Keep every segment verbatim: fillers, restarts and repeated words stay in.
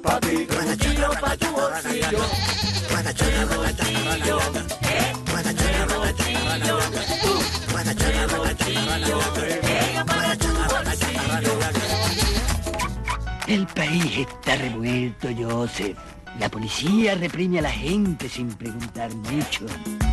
pa' ti, tres bolsillos pa' tu bolsillo. Tres bolsillos, eh, tres bolsillos, uh, tres bolsillos, pega para tu bolsillo. El país está revuelto, Joseph. La policía reprime a la gente sin preguntar mucho.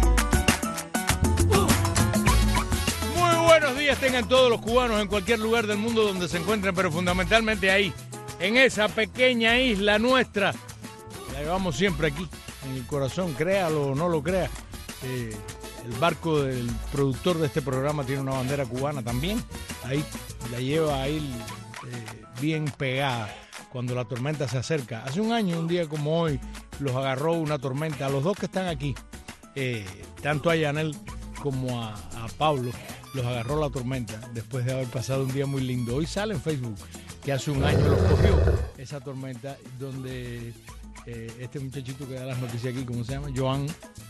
Muy buenos días tengan todos los cubanos en cualquier lugar del mundo donde se encuentren, pero fundamentalmente ahí, en esa pequeña isla nuestra. La llevamos siempre aquí, en el corazón, créalo o no lo crea. Eh, el barco del productor de este programa tiene una bandera cubana también. Ahí la lleva ahí eh, bien pegada cuando la tormenta se acerca. Hace un año, un día como hoy, los agarró una tormenta. A los dos que están aquí, eh, tanto a Yanel como a, a Pablo, los agarró la tormenta después de haber pasado un día muy lindo. Hoy sale en Facebook que hace un año los cogió esa tormenta, donde eh, este muchachito que da las noticias aquí, ¿cómo se llama? Joan.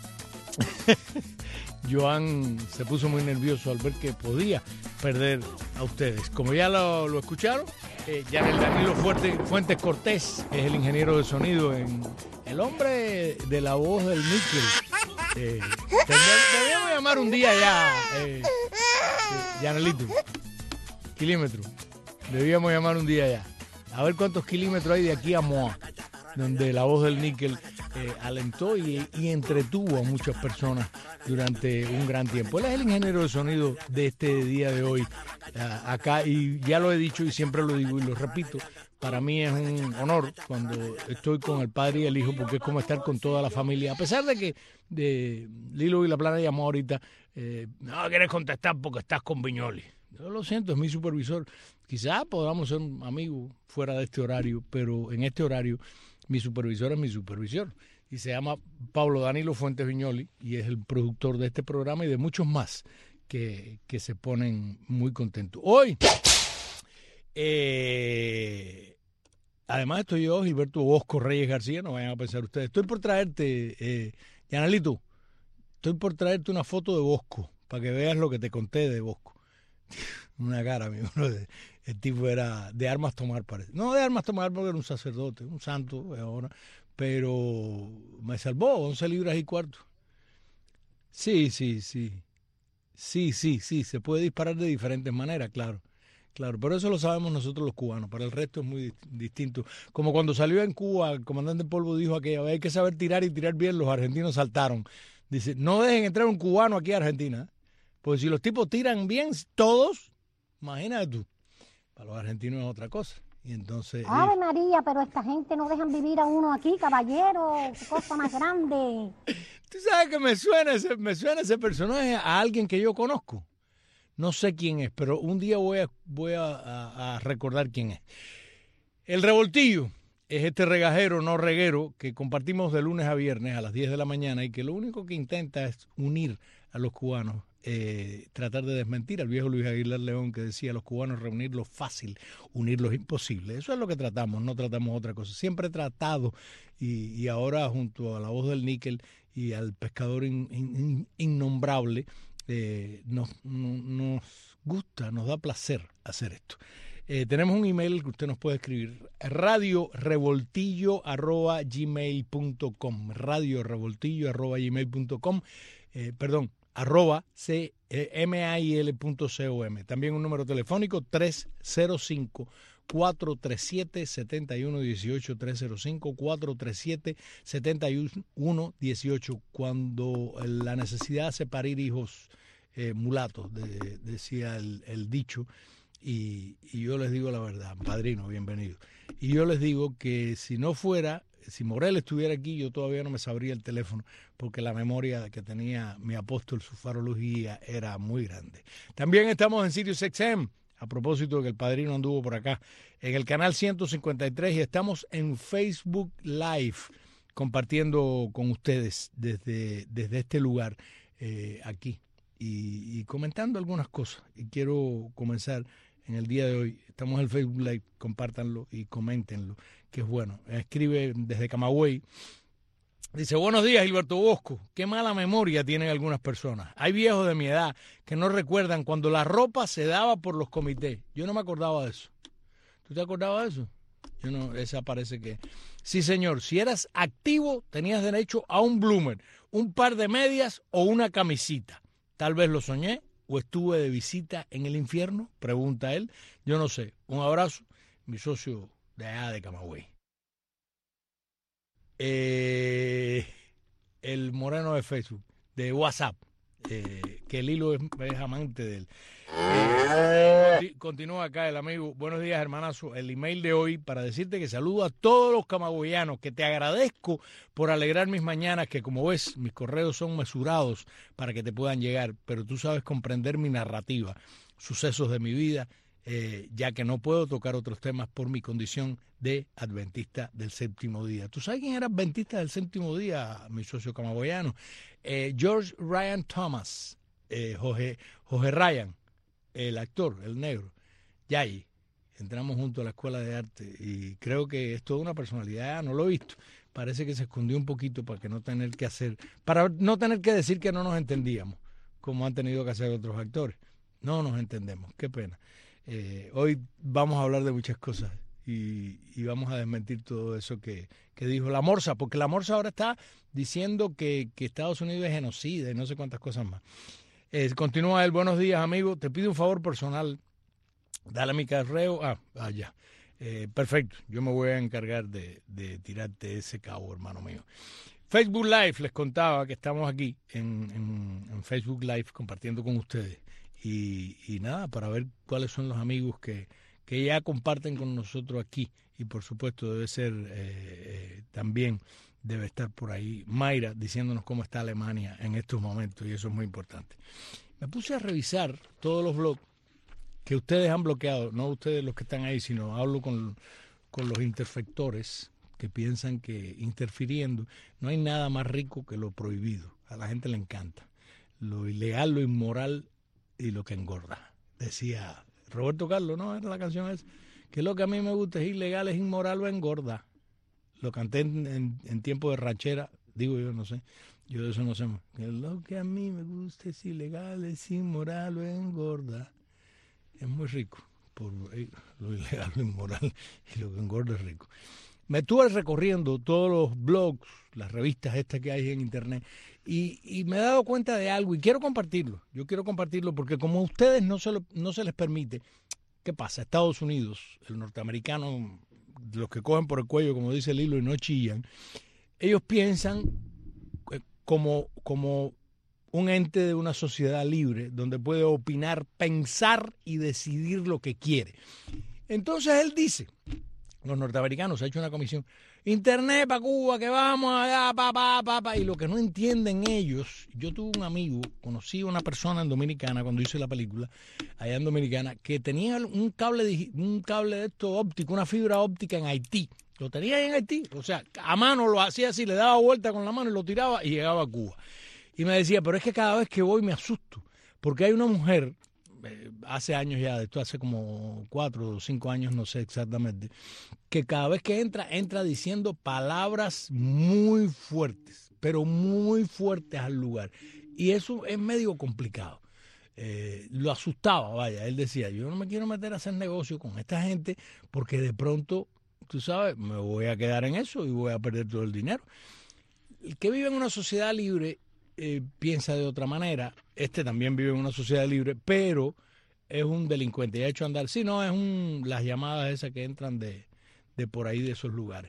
Joan se puso muy nervioso al ver que podía perder a ustedes. Como ya lo, lo escucharon, eh, Yanel Danilo Fuerte, Fuentes Cortés es el ingeniero de sonido, en el hombre de la voz del níquel. Eh, debíamos llamar un día ya, eh, eh, Yanelito, kilómetro. Debíamos llamar un día ya. A ver cuántos kilómetros hay de aquí a Moa, donde la voz del níquel eh, alentó y, y entretuvo a muchas personas durante un gran tiempo. Él es el ingeniero de sonido de este día de hoy, uh, acá, y ya lo he dicho y siempre lo digo y lo repito, para mí es un honor cuando estoy con el padre y el hijo, porque es como estar con toda la familia. A pesar de que de Lilo y la Plana llamó ahorita, eh, no quieres contestar porque estás con Viñoli. Yo lo siento, es mi supervisor. Quizás podamos ser amigos fuera de este horario, pero en este horario mi supervisor es mi supervisor. Y se llama Pablo Danilo Fuentes Viñoli y es el productor de este programa y de muchos más que, que se ponen muy contentos. Hoy, eh, además estoy yo, Gilberto Bosco Reyes García, no vayan a pensar ustedes. Estoy por traerte, eh, Yanalito, estoy por traerte una foto de Bosco para que veas lo que te conté de Bosco. Una cara, amigo. El tipo era de armas tomar, parece. No de armas tomar porque era un sacerdote, un santo ahora, pero me salvó once libras y cuarto. Sí, sí, sí. Sí, sí, sí. Se puede disparar de diferentes maneras, claro. Claro, pero eso lo sabemos nosotros los cubanos. Para el resto es muy distinto. Como cuando salió en Cuba, el comandante Polvo dijo aquella vez, hay que saber tirar y tirar bien. Los argentinos saltaron. Dice, no dejen entrar un cubano aquí a Argentina. Porque si los tipos tiran bien, todos, imagínate tú, para los argentinos es otra cosa. Y entonces... ¡Ave María! Pero esta gente no dejan vivir a uno aquí, caballero, qué cosa más grande. Tú sabes que me suena, ese, me suena ese personaje a alguien que yo conozco. No sé quién es, pero un día voy a, voy a, a, a recordar quién es. El Revoltillo es este regajero, no reguero, que compartimos de lunes a viernes a las diez de la mañana y que lo único que intenta es unir a los cubanos. Eh, tratar de desmentir al viejo Luis Aguilar León que decía los cubanos reunirlos fácil, unirlos imposible. Eso es lo que tratamos, no tratamos otra cosa. Siempre he tratado y, y ahora junto a la voz del níquel y al pescador in, in, innombrable eh, nos, no, nos gusta, nos da placer hacer esto. Eh, tenemos un email que usted nos puede escribir, radio revoltillo arroba gmail punto com, radio revoltillo arroba gmail punto com, eh, perdón, arroba c m a i l punto com. También un número telefónico tres cero cinco, cuatro tres siete, siete uno uno ocho, tres cero cinco, cuatro tres siete, siete uno uno ocho. Cuando la necesidad hace parir hijos eh, mulatos, de, decía el, el dicho, y, y yo les digo la verdad, padrino, bienvenido. Y yo les digo que si no fuera, si Morel estuviera aquí, yo todavía no me sabría el teléfono, porque la memoria que tenía mi apóstol, su farología, era muy grande. También estamos en Sirius X M, a propósito de que el padrino anduvo por acá, en el canal ciento cincuenta y tres, y estamos en Facebook Live, compartiendo con ustedes desde, desde este lugar, eh, aquí, y, y comentando algunas cosas. Y quiero comenzar en el día de hoy. Estamos en el Facebook Live, compártanlo y coméntenlo, que es bueno. Escribe desde Camagüey. Dice, buenos días, Gilberto Bosco. Qué mala memoria tienen algunas personas. Hay viejos de mi edad que no recuerdan cuando la ropa se daba por los comités. Yo no me acordaba de eso. ¿Tú te acordabas de eso? Yo no, esa parece que... Sí, señor, si eras activo, tenías derecho a un bloomer, un par de medias o una camisita. Tal vez lo soñé o estuve de visita en el infierno, pregunta él. Yo no sé. Un abrazo, mi socio de allá de Camagüey. Eh, el moreno de Facebook, de WhatsApp, eh, que el hilo es, es amante de él. Eh, continúa acá el amigo. Buenos días, hermanazo. El email de hoy para decirte que saludo a todos los camagüeyanos, que te agradezco por alegrar mis mañanas, que como ves, mis correos son mesurados para que te puedan llegar, pero tú sabes comprender mi narrativa, sucesos de mi vida, eh, ya que no puedo tocar otros temas por mi condición de adventista del séptimo día. ¿Tú sabes quién era adventista del séptimo día, mi socio camagüeyano? Eh, George Ryan Thomas, eh, Jorge, Jorge Ryan, el actor, el negro, Yayi. Entramos juntos a la escuela de arte y creo que es toda una personalidad, no lo he visto. Parece que se escondió un poquito para que no tener que hacer, para no tener que decir que no nos entendíamos, como han tenido que hacer otros actores. No nos entendemos, qué pena. Eh, hoy vamos a hablar de muchas cosas y, y vamos a desmentir todo eso que, que dijo la Morsa, porque la Morsa ahora está diciendo que, que Estados Unidos es genocida y no sé cuántas cosas más. Eh, continúa él, buenos días, amigo. Te pido un favor personal. Dale mi correo. Ah, ah ya. Eh, perfecto. Yo me voy a encargar de, de tirarte ese cabo, hermano mío. Facebook Live, les contaba que estamos aquí en, en, en Facebook Live compartiendo con ustedes. Y, y nada, para ver cuáles son los amigos que, que ya comparten con nosotros aquí. Y por supuesto debe ser eh, eh, también... debe estar por ahí Mayra diciéndonos cómo está Alemania en estos momentos, y eso es muy importante. Me puse a revisar todos los blogs que ustedes han bloqueado, no ustedes los que están ahí, sino hablo con, con los interfectores que piensan que interfiriendo no hay nada más rico que lo prohibido. A la gente le encanta. Lo ilegal, lo inmoral y lo que engorda. Decía Roberto Carlos, ¿no? Era la canción esa. Que lo que a mí me gusta es ilegal, es inmoral o engorda. Lo canté en, en, en tiempo de ranchera, digo yo, no sé, yo de eso no sé más. Que lo que a mí me gusta es ilegal, es inmoral o engorda. Es muy rico, por eh, lo ilegal, lo inmoral y lo que engorda es rico. Me estuve recorriendo todos los blogs, las revistas estas que hay en internet, y, y me he dado cuenta de algo y quiero compartirlo. Yo quiero compartirlo porque como a ustedes no se, lo, no se les permite, ¿qué pasa? Estados Unidos, el norteamericano... los que cogen por el cuello, como dice el hilo, y no chillan, ellos piensan como, como un ente de una sociedad libre, donde puede opinar, pensar y decidir lo que quiere. Entonces él dice, los norteamericanos, se ha hecho una comisión, internet para Cuba, que vamos allá, pa, pa, pa, pa, y lo que no entienden ellos, yo tuve un amigo, conocí a una persona en Dominicana cuando hice la película, allá en Dominicana, que tenía un cable, un cable de esto óptico, una fibra óptica en Haití, lo tenía ahí en Haití, o sea, a mano lo hacía así, le daba vuelta con la mano y lo tiraba y llegaba a Cuba. Y me decía, pero es que cada vez que voy me asusto, porque hay una mujer, eh, hace años ya, esto hace como cuatro o cinco años, no sé exactamente, que cada vez que entra, entra diciendo palabras muy fuertes, pero muy fuertes al lugar. Y eso es medio complicado. Eh, lo asustaba, vaya, él decía, yo no me quiero meter a hacer negocio con esta gente porque de pronto, tú sabes, me voy a quedar en eso y voy a perder todo el dinero. El que vive en una sociedad libre eh, piensa de otra manera. Este también vive en una sociedad libre, pero es un delincuente. Y ha hecho andar, sí, no, es un, las llamadas esas que entran de, de por ahí, de esos lugares.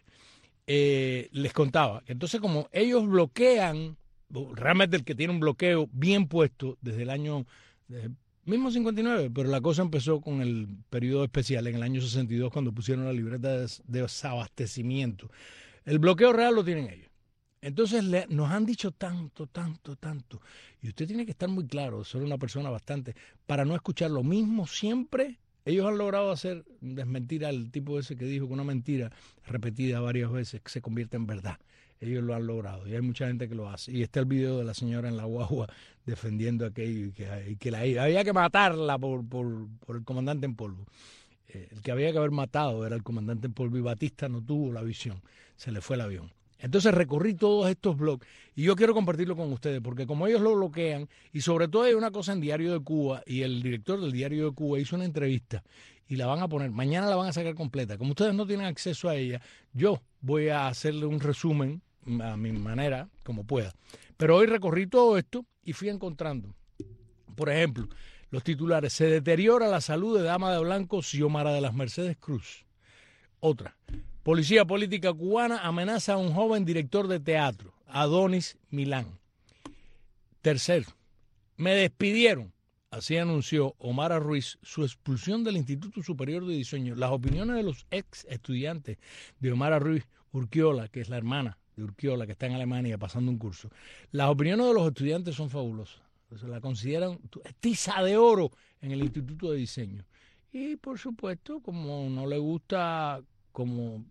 Eh, les contaba, entonces como ellos bloquean, realmente el que tiene un bloqueo bien puesto desde el año, desde el mismo cincuenta y nueve, pero la cosa empezó con el periodo especial en el año sesenta y dos cuando pusieron la libreta de, de desabastecimiento. El bloqueo real lo tienen ellos. Entonces le, nos han dicho tanto, tanto, tanto, y usted tiene que estar muy claro, ser una persona bastante, para no escuchar lo mismo siempre. Ellos han logrado hacer, desmentir al tipo ese que dijo que una mentira repetida varias veces se convierte en verdad. Ellos lo han logrado y hay mucha gente que lo hace. Y está el video de la señora en la guagua defendiendo aquello y que, y que la, había que matarla por, por, por el comandante en polvo. Eh, el que había que haber matado era el comandante en polvo y Batista no tuvo la visión, se le fue el avión. Entonces recorrí todos estos blogs y yo quiero compartirlo con ustedes porque como ellos lo bloquean y sobre todo hay una cosa en Diario de Cuba y el director del Diario de Cuba hizo una entrevista y la van a poner, mañana la van a sacar completa. Como ustedes no tienen acceso a ella, yo voy a hacerle un resumen a mi manera, como pueda. Pero hoy recorrí todo esto y fui encontrando, por ejemplo, los titulares: se deteriora la salud de Dama de Blanco Xiomara de las Mercedes Cruz. Otra: policía política cubana amenaza a un joven director de teatro, Adonis Milán. Tercero: me despidieron. Así anunció Omar Ruiz su expulsión del Instituto Superior de Diseño. Las opiniones de los ex estudiantes de Omar Ruiz Urquiola, que es la hermana de Urquiola, que está en Alemania pasando un curso, las opiniones de los estudiantes son fabulosas. Se la consideran tiza de oro en el Instituto de Diseño. Y por supuesto, como no le gusta, como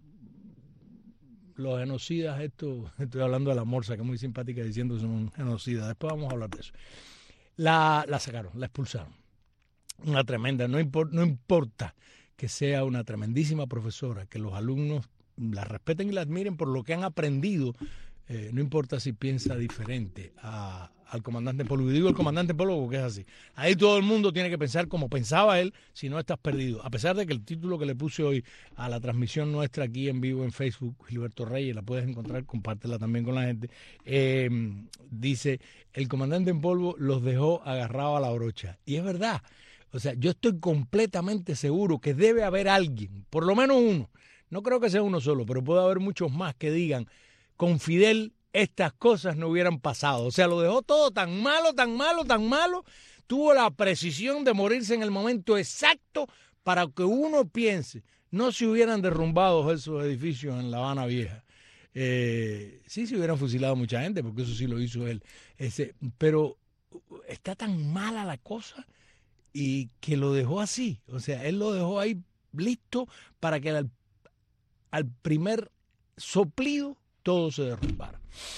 los genocidas, esto, estoy hablando de la Morsa, que es muy simpática diciendo que son genocidas, después vamos a hablar de eso. La, la sacaron, la expulsaron. Una tremenda, no, impor, no importa que sea una tremendísima profesora, que los alumnos la respeten y la admiren por lo que han aprendido, eh, no importa si piensa diferente a, al comandante en polvo. Y digo el comandante en polvo porque es así. Ahí todo el mundo tiene que pensar como pensaba él, si no estás perdido. A pesar de que el título que le puse hoy a la transmisión nuestra aquí en vivo en Facebook, Gilberto Reyes, la puedes encontrar, compártela también con la gente, eh, dice: el comandante en polvo los dejó agarrados a la brocha. Y es verdad. O sea, yo estoy completamente seguro que debe haber alguien, por lo menos uno, no creo que sea uno solo, pero puede haber muchos más que digan: con Fidel estas cosas no hubieran pasado. O sea, lo dejó todo tan malo, tan malo, tan malo. Tuvo la precisión de morirse en el momento exacto para que uno piense, no se hubieran derrumbado esos edificios en La Habana Vieja. Eh, sí, se hubieran fusilado mucha gente, porque eso sí lo hizo él. Ese, pero está tan mala la cosa y que lo dejó así. O sea, él lo dejó ahí listo para que al, al primer soplido todo se derrumbara.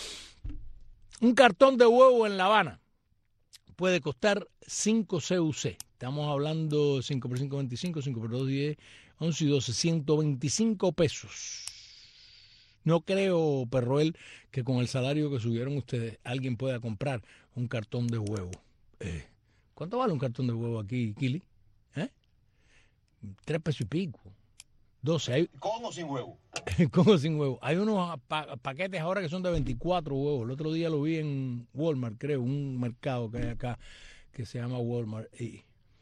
Un cartón de huevo en La Habana puede costar cinco C U C. Estamos hablando cinco por cinco, veinticinco, cinco por dos, diez, once y doce, ciento veinticinco pesos. No creo, Perroel, que con el salario que subieron ustedes alguien pueda comprar un cartón de huevo. Eh, ¿Cuánto vale un cartón de huevo aquí, Kili? ¿Eh? Tres pesos y pico. doce. Hay... ¿Con o sin huevo? Con o sin huevo. Hay unos pa paquetes ahora que son de veinticuatro huevos. El otro día lo vi en Walmart, creo, un mercado que hay acá que se llama Walmart. Y,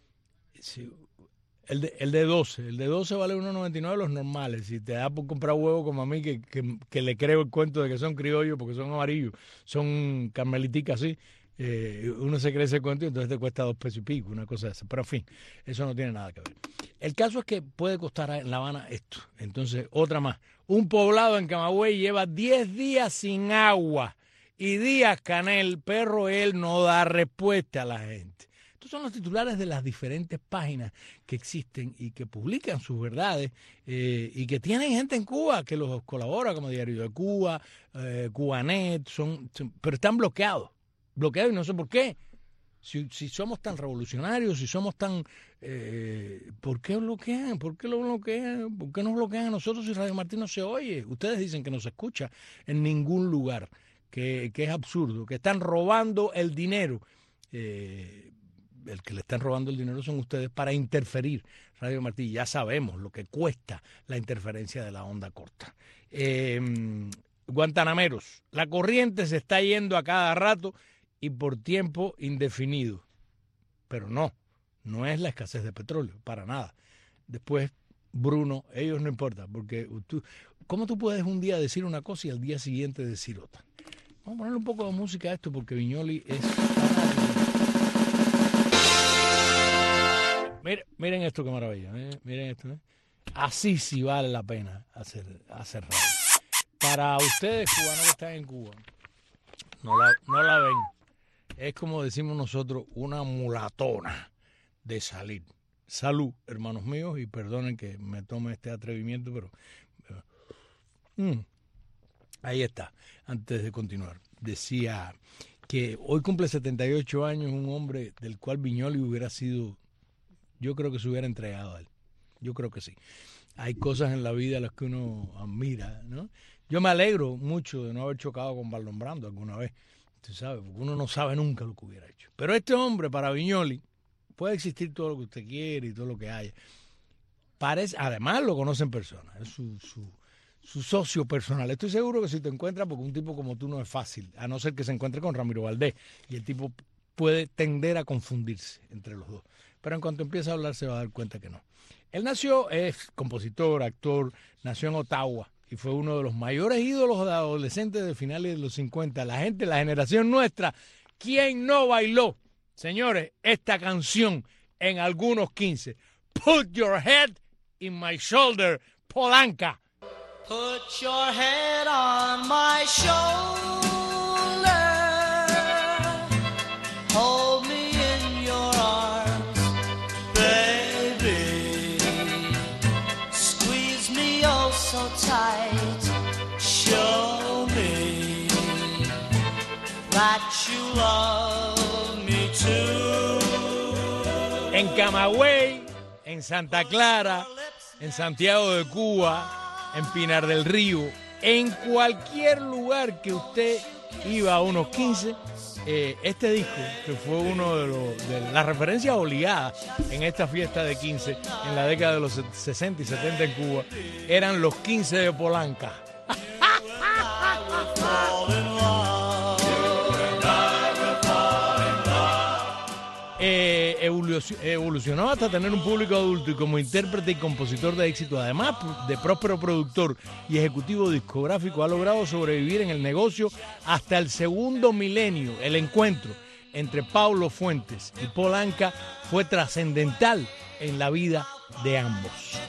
sí, el, de, el de doce. El de doce vale uno noventa y nueve los normales. Si te da por comprar huevos como a mí, que, que, que le creo el cuento de que son criollos porque son amarillos, son carmeliticas así. Eh, uno se cree ese cuento y entonces te cuesta dos pesos y pico, una cosa de esa. Pero en fin, eso no tiene nada que ver. El caso es que puede costar en La Habana esto. Entonces, otra más. Un poblado en Camagüey lleva diez días sin agua y Díaz Canel, perro él, no da respuesta a la gente. Estos son los titulares de las diferentes páginas que existen y que publican sus verdades eh, y que tienen gente en Cuba que los colabora, como Diario de Cuba, eh, Cubanet, son, son, pero están bloqueados. Bloqueado y no sé por qué. Si, si somos tan revolucionarios, si somos tan... Eh, ¿Por qué bloquean? ¿Por qué lo bloquean? ¿Por qué nos bloquean a nosotros si Radio Martí no se oye? Ustedes dicen que no se escucha en ningún lugar, que, que es absurdo, que están robando el dinero. Eh, el que le están robando el dinero son ustedes para interferir. Radio Martí, ya sabemos lo que cuesta la interferencia de la onda corta. Eh, Guantanameros, la corriente se está yendo a cada rato y por tiempo indefinido. Pero no, no es la escasez de petróleo, para nada. Después, Bruno, ellos no importa, porque tú, ¿cómo tú puedes un día decir una cosa y al día siguiente decir otra? Vamos a ponerle un poco de música a esto porque Viñoli es... Miren, miren esto, qué maravilla. Miren, miren esto. ¿eh? Así sí vale la pena hacer, hacer radio. Para ustedes, cubanos que están en Cuba, no la, no la ven. Es como decimos nosotros, una mulatona de salir. Salud, hermanos míos, y perdonen que me tome este atrevimiento, pero... pero mm, ahí está, antes de continuar. Decía que hoy cumple setenta y ocho años un hombre del cual Viñoli hubiera sido... Yo creo que se hubiera entregado a él. Yo creo que sí. Hay cosas en la vida a las que uno admira, ¿no? Yo me alegro mucho de no haber chocado con Marlon Brando alguna vez, usted sabe, porque uno no sabe nunca lo que hubiera hecho. Pero este hombre, para Viñoli, puede existir todo lo que usted quiere y todo lo que haya. parece, además lo conoce en persona, es su, su, su socio personal. Estoy seguro que si te encuentras, porque un tipo como tú no es fácil, a no ser que se encuentre con Ramiro Valdés, y el tipo puede tender a confundirse entre los dos. Pero en cuanto empieza a hablar se va a dar cuenta que no. Él nació, es compositor, actor, nació en Ottawa y fue uno de los mayores ídolos de adolescentes de finales de los cincuenta. La gente, la generación nuestra, ¿quién no bailó, señores, esta canción en algunos quince? Put your head in my shoulder, Polanca. Put your head on my shoulder. Hold me in your arms, baby. Squeeze me oh so tight. Show me that you love me too. En Camagüey, en Santa Clara, en Santiago de Cuba, en Pinar del Río, en cualquier lugar que usted iba a unos quince, eh, este disco, que fue uno de, los, de las referencias obligadas en esta fiesta de quince, en la década de los sesenta y setenta en Cuba, eran los quince de Polanca. Eh, evolucionó hasta tener un público adulto y como intérprete y compositor de éxito, además de próspero productor y ejecutivo discográfico, ha logrado sobrevivir en el negocio hasta el segundo milenio. El encuentro entre Paulo Fuentes y Polanca fue trascendental en la vida de ambos.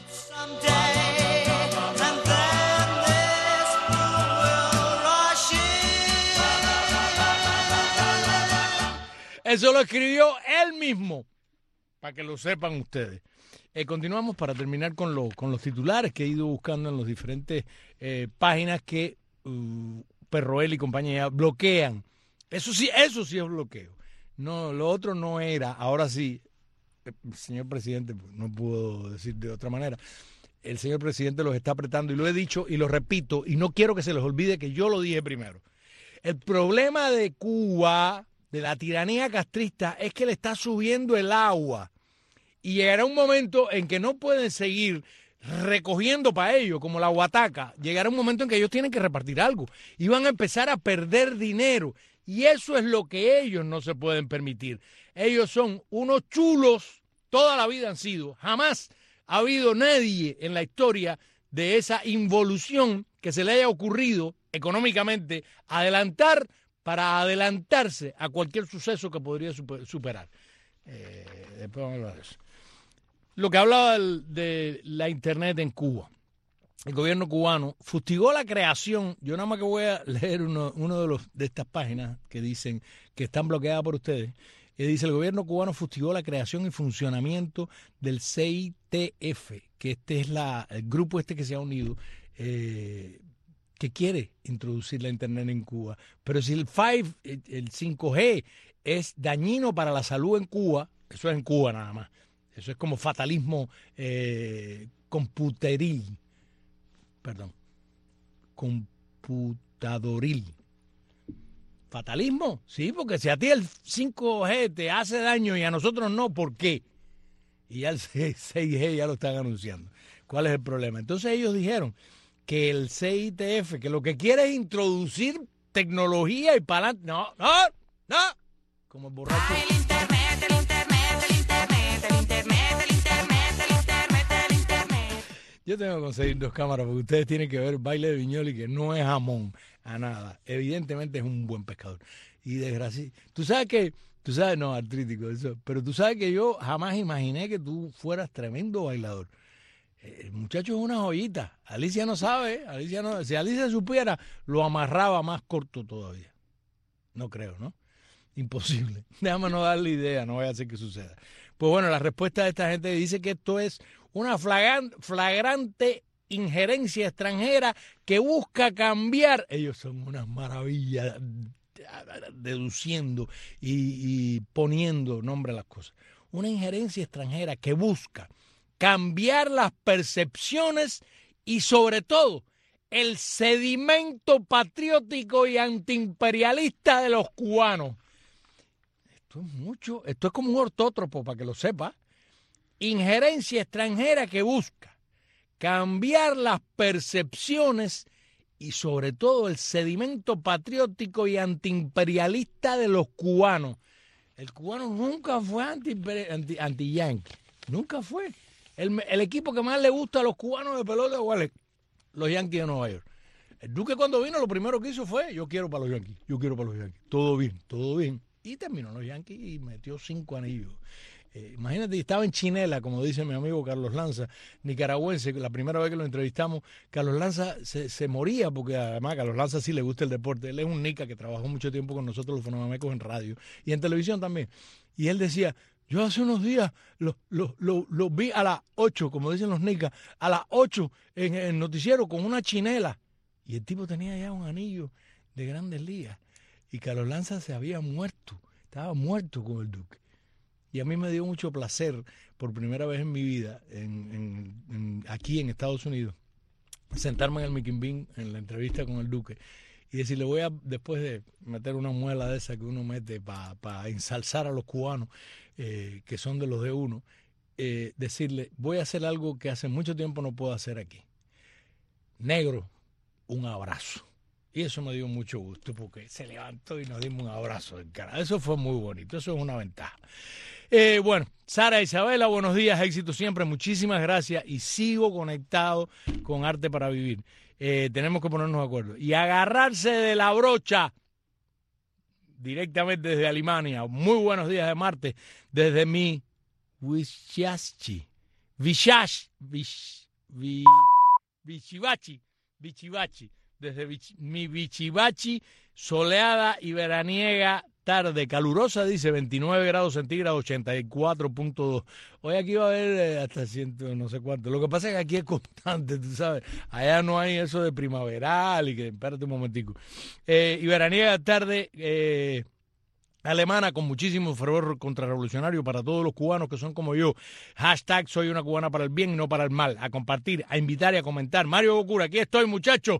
Eso lo escribió él mismo, para que lo sepan ustedes. Eh, continuamos para terminar con, lo, con los titulares que he ido buscando en las diferentes eh, páginas que uh, Perroel y compañía bloquean. Eso sí, eso sí es bloqueo. No, lo otro no era. Ahora sí, el señor presidente, no puedo decir de otra manera, el señor presidente los está apretando y lo he dicho y lo repito y no quiero que se les olvide que yo lo dije primero. El problema de Cuba, de la tiranía castrista, es que le está subiendo el agua y llegará un momento en que no pueden seguir recogiendo para ellos como la guataca. Llegará un momento en que ellos tienen que repartir algo y van a empezar a perder dinero y eso es lo que ellos no se pueden permitir. Ellos son unos chulos, toda la vida han sido, jamás ha habido nadie en la historia de esa involución que se le haya ocurrido económicamente adelantar para adelantarse a cualquier suceso que podría superar. Eh, después vamos a hablar de eso. Lo que hablaba de, de la internet en Cuba. El gobierno cubano fustigó la creación. Yo nada más que voy a leer uno, uno de, los, de estas páginas que dicen que están bloqueadas por ustedes. Y dice, el gobierno cubano fustigó la creación y funcionamiento del C I T F, que este es la, el grupo este que se ha unido, eh, que quiere introducir la internet en Cuba. Pero si el, cinco, el cinco G es dañino para la salud en Cuba, eso es en Cuba nada más. Eso es como fatalismo eh, computeril. Perdón. Computadoril. ¿Fatalismo? Sí, porque si a ti el cinco G te hace daño y a nosotros no, ¿por qué? Y ya el seis G ya lo están anunciando. ¿Cuál es el problema? Entonces ellos dijeron que el C I T F, que lo que quiere es introducir tecnología y para adelante. No, no, no. Como el borracho. El internet, el internet, el internet, el internet, el internet, el internet, el internet. Yo tengo que conseguir dos cámaras porque ustedes tienen que ver Baile de Viñoli, que no es jamón a nada. Evidentemente es un buen pescador. Y desgraciado. Tú sabes que, tú sabes, no, artrítico, eso, pero tú sabes que yo jamás imaginé que tú fueras tremendo bailador. El muchacho es una joyita. Alicia no sabe, ¿eh? Alicia no, si Alicia supiera, lo amarraba más corto todavía. No creo, ¿no? Imposible. Déjame no darle idea, no vaya a hacer que suceda. Pues bueno, la respuesta de esta gente dice que esto es una flagrante, flagrante injerencia extranjera que busca cambiar. Ellos son unas maravillas deduciendo y, y poniendo nombre a las cosas. Una injerencia extranjera que busca cambiar las percepciones y sobre todo el sedimento patriótico y antiimperialista de los cubanos. Esto es mucho, esto es como un ortótropo, para que lo sepa. injerencia extranjera que busca cambiar las percepciones y sobre todo el sedimento patriótico y antiimperialista de los cubanos. El cubano nunca fue anti-yankee, anti, anti nunca fue. El, el equipo que más le gusta a los cubanos de pelota, ¿cuál es? Los Yankees de Nueva York. El Duque cuando vino lo primero que hizo fue, yo quiero para los Yankees, yo quiero para los Yankees. Todo bien, todo bien. Y terminó en los Yankees y metió cinco anillos. Eh, imagínate, estaba en Chinela, como dice mi amigo Carlos Lanza, nicaragüense, la primera vez que lo entrevistamos, Carlos Lanza se, se moría, porque además a Carlos Lanza sí le gusta el deporte. Él es un nica que trabajó mucho tiempo con nosotros los fonamecos en radio y en televisión también. Y él decía, yo hace unos días los lo, lo, lo vi a las ocho, como dicen los nicas, a las ocho en el noticiero con una chinela. Y el tipo tenía ya un anillo de Grandes Ligas. Y Carlos Lanza se había muerto, estaba muerto con el Duque. Y a mí me dio mucho placer, por primera vez en mi vida, en, en, en, aquí en Estados Unidos, sentarme en el Mickey Bean, en la entrevista con el Duque, y decirle, voy a, después de meter una muela de esa que uno mete para pa ensalzar a los cubanos, eh, que son de los de uno, eh, decirle, voy a hacer algo que hace mucho tiempo no puedo hacer aquí. Negro, un abrazo. Y eso me dio mucho gusto porque se levantó y nos dimos un abrazo del cara. Eso fue muy bonito, eso es una ventaja. Eh, bueno, Sara Isabela, buenos días, éxito siempre, muchísimas gracias y sigo conectado con Arte para Vivir. Eh, tenemos que ponernos de acuerdo y agarrarse de la brocha directamente desde Alemania. Muy buenos días de martes desde mi Wishashi, Vishash, Vish, Vi, Vichivachi, Vichivachi, desde Vich, mi Vichivachi, soleada y veraniega tarde, calurosa, dice, veintinueve grados centígrados, ochenta y cuatro punto dos. Hoy aquí va a haber eh, hasta ciento no sé cuánto. Lo que pasa es que aquí es constante, tú sabes. Allá no hay eso de primaveral y que, espérate un momentico. Eh, y veraniega tarde, eh, alemana con muchísimo fervor contrarrevolucionario para todos los cubanos que son como yo. Hashtag soy una cubana para el bien y no para el mal. A compartir, a invitar y a comentar. Mario Gokura, aquí estoy, muchachos.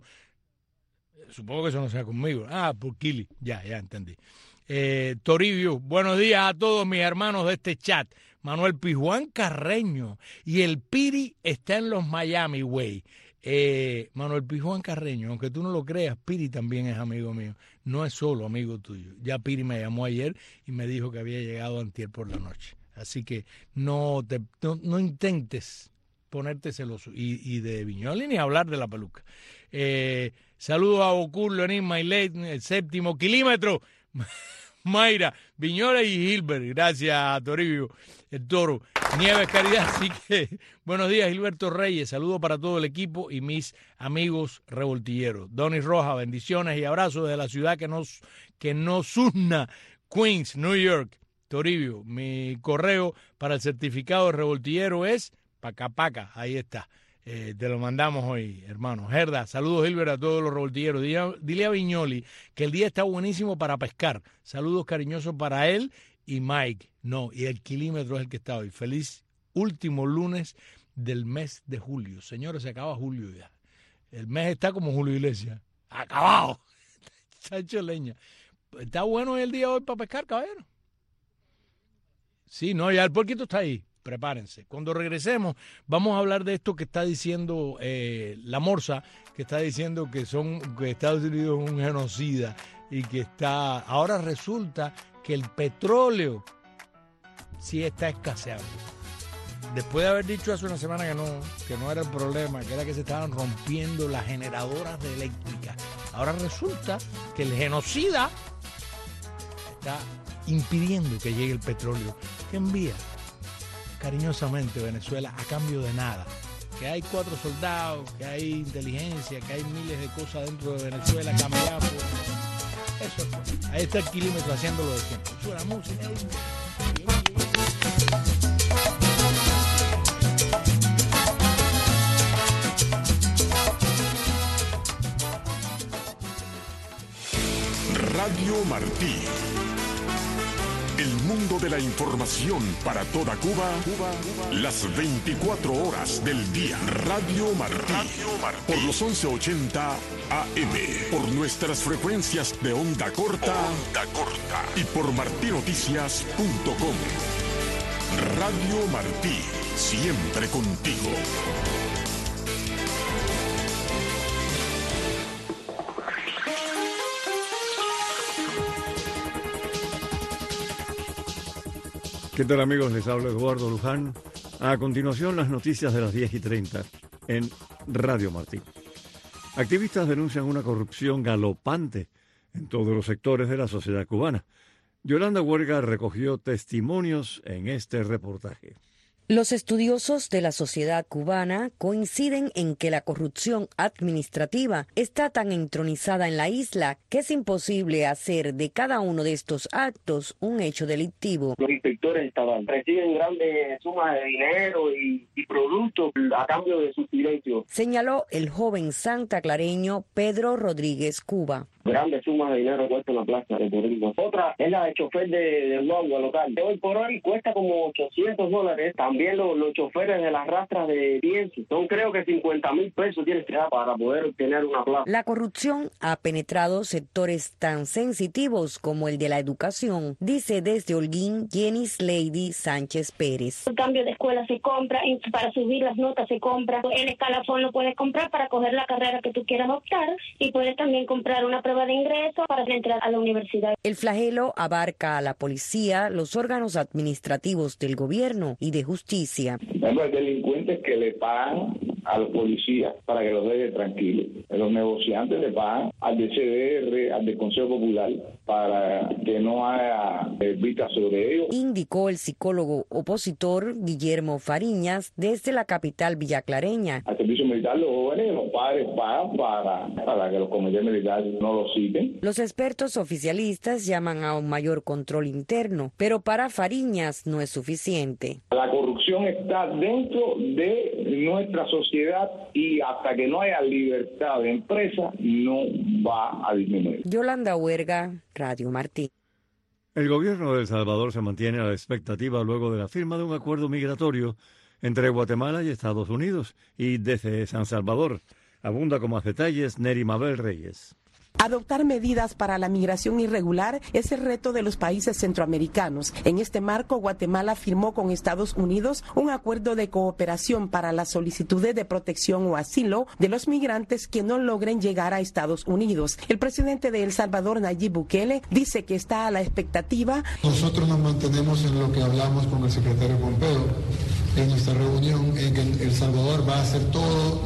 Supongo que eso no sea conmigo. Ah, por Kili. Ya, ya entendí. Eh, Toribio, buenos días a todos mis hermanos de este chat. Manuel Pijuán Carreño. Y el Piri está en los Miami, güey. Eh, Manuel Pijuán Carreño, aunque tú no lo creas, Piri también es amigo mío. No es solo amigo tuyo. Ya Piri me llamó ayer y me dijo que había llegado antier por la noche. Así que no, te, no, no intentes ponerte celoso. Y, y de Viñoli ni hablar de la peluca. Eh, saludos a Bocur, Leonín, Mailét, el séptimo kilómetro. Mayra, Viñola y Gilbert, gracias a Toribio, el Toro. Nieves Caridad, así que buenos días, Gilberto Reyes, saludos para todo el equipo y mis amigos revoltilleros. Donis Roja, bendiciones y abrazos desde la ciudad que nos, que nos una, Queens, New York. Toribio, mi correo para el certificado de revoltillero es pacapaca, ahí está. Eh, te lo mandamos hoy, hermano. Gerda, saludos, Gilbert, a todos los revoltilleros. Dile, dile a Viñoli que el día está buenísimo para pescar. Saludos cariñosos para él y Mike. No, y el kilómetro es el que está hoy. Feliz último lunes del mes de julio. Señores, se acaba julio ya. El mes está como Julio Iglesias. ¡Acabado! Está hecho leña. ¿Está bueno el día hoy para pescar, caballero? Sí, no, ya el puerquito está ahí. Prepárense. Cuando regresemos, vamos a hablar de esto que está diciendo eh, la Morsa, que está diciendo que son que Estados Unidos es un genocida y que está. Ahora resulta que el petróleo sí está escaseando. Después de haber dicho hace una semana que no, que no era el problema, que era que se estaban rompiendo las generadoras de eléctrica. Ahora resulta que el genocida está impidiendo que llegue el petróleo que envía cariñosamente Venezuela a cambio de nada. Que hay cuatro soldados, que hay inteligencia, que hay miles de cosas dentro de Venezuela cambiadas. Eso es. Ahí está el kilómetro haciéndolo de siempre. Sube la música. Radio Martí. El mundo de la información para toda Cuba, Cuba, Cuba, las veinticuatro horas del día. Radio Martí. Radio Martí. Por los once ochenta A M. Por nuestras frecuencias de onda corta. Onda corta. Y por martinoticias punto com. Radio Martí. siempre contigo. ¿Qué tal, amigos? Les habla Eduardo Luján. A continuación, las noticias de las diez y treinta en Radio Martí. Activistas denuncian una corrupción galopante en todos los sectores de la sociedad cubana. Yolanda Huerga recogió testimonios en este reportaje. Los estudiosos de la sociedad cubana coinciden en que la corrupción administrativa está tan entronizada en la isla que es imposible hacer de cada uno de estos actos un hecho delictivo. Los inspectores estaban, reciben grandes sumas de dinero y, y productos a cambio de su silencio. Señaló el joven santaclareño Pedro Rodríguez Cuba. Grandes sumas de dinero cuesta una plaza de turismo. Otra es la de chofer de, de guagua local. De hoy por hoy cuesta como ochocientos dólares. También los, los choferes de las rastras de pienso. Son creo que cincuenta mil pesos tienes que dar para poder obtener una plaza. La corrupción ha penetrado sectores tan sensitivos como el de la educación, dice desde Holguín Jenis Lady Sánchez Pérez. El cambio de escuela se compra, para subir las notas se compra, el escalafón lo puedes comprar para coger la carrera que tú quieras optar y puedes también comprar una prueba de ingreso para entrar a la universidad. El flagelo abarca a la policía, los órganos administrativos del gobierno y de justicia. Hay delincuentes que le pagan a los policías para que los dejen tranquilos. Los negociantes le pagan al D C D R, al del Consejo Popular, para que no haya vistas sobre ellos. Indicó el psicólogo opositor Guillermo Fariñas desde la capital villaclareña. Al servicio militar los jóvenes, los padres pagan para, para que los comités militares no lo citen. Los expertos oficialistas llaman a un mayor control interno, pero para Fariñas no es suficiente. La corrupción está dentro de nuestra sociedad y hasta que no haya libertad de empresa no va a disminuir. Yolanda Huerga, Radio Martí. El gobierno de El Salvador se mantiene a la expectativa luego de la firma de un acuerdo migratorio entre Guatemala y Estados Unidos y desde San Salvador. Abunda con más detalles Neri Mabel Reyes. Adoptar medidas para la migración irregular es el reto de los países centroamericanos. En este marco, Guatemala firmó con Estados Unidos un acuerdo de cooperación para las solicitudes de protección o asilo de los migrantes que no logren llegar a Estados Unidos. El presidente de El Salvador, Nayib Bukele, dice que está a la expectativa. Nosotros nos mantenemos en lo que hablamos con el secretario Pompeo en nuestra reunión, en que El Salvador va a hacer todo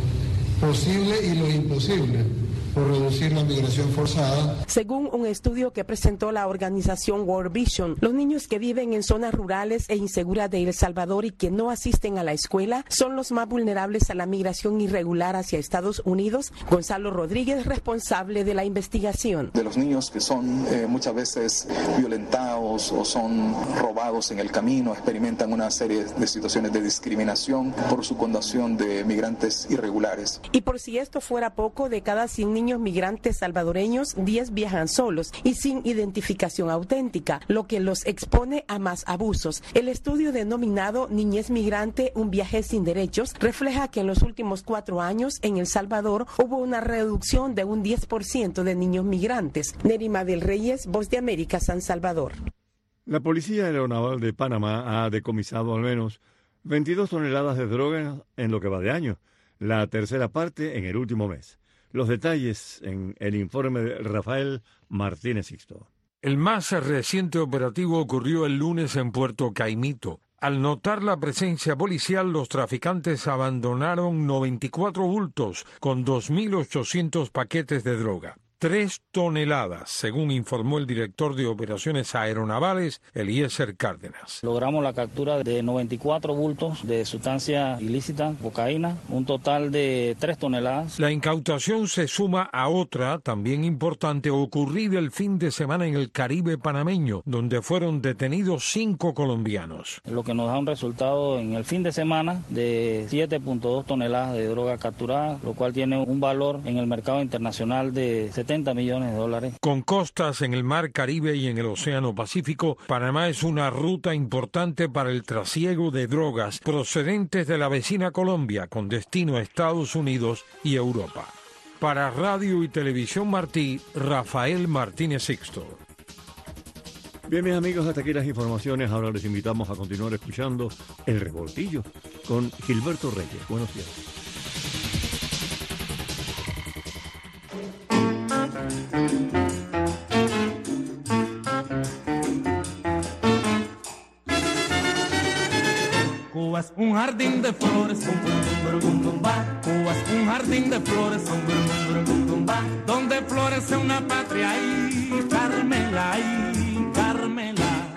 lo posible y lo imposible por reducir la migración forzada. Según un estudio que presentó la organización World Vision, los niños que viven en zonas rurales e inseguras de El Salvador y que no asisten a la escuela son los más vulnerables a la migración irregular hacia Estados Unidos. Gonzalo Rodríguez, responsable de la investigación. De los niños que son eh, muchas veces violentados o son robados en el camino, experimentan una serie de situaciones de discriminación por su condición de migrantes irregulares. Y por si esto fuera poco, de cada cien niños niños migrantes salvadoreños, diez viajan solos y sin identificación auténtica, lo que los expone a más abusos. El estudio denominado Niñez Migrante, un viaje sin derechos, refleja que en los últimos cuatro años en El Salvador hubo una reducción de un diez por ciento de niños migrantes. Nerima del Reyes, Voz de América, San Salvador. La Policía Aeronaval de Panamá ha decomisado al menos veintidós toneladas de droga en lo que va de año, la tercera parte en el último mes. Los detalles en el informe de Rafael Martínez Sixto. El más reciente operativo ocurrió el lunes en Puerto Caimito. Al notar la presencia policial, los traficantes abandonaron noventa y cuatro bultos con dos mil ochocientos paquetes de droga. Tres toneladas, según informó el director de Operaciones Aeronavales, Eliezer Cárdenas. Logramos la captura de noventa y cuatro bultos de sustancia ilícita, cocaína, un total de tres toneladas. La incautación se suma a otra, también importante, ocurrida el fin de semana en el Caribe panameño, donde fueron detenidos cinco colombianos. Lo que nos da un resultado en el fin de semana de siete punto dos toneladas de droga capturada, lo cual tiene un valor en el mercado internacional de setenta millones de dólares. Con costas en el Mar Caribe y en el Océano Pacífico, Panamá es una ruta importante para el trasiego de drogas procedentes de la vecina Colombia con destino a Estados Unidos y Europa. Para Radio y Televisión Martí, Rafael Martínez Sixto. Bien, mis amigos, hasta aquí las informaciones. Ahora les invitamos a continuar escuchando El Revoltillo con Gilberto Reyes. Buenos días. Cuba es un jardín de flores, Cuba es un jardín de flores, donde florece una patria y Carmela, y Carmela.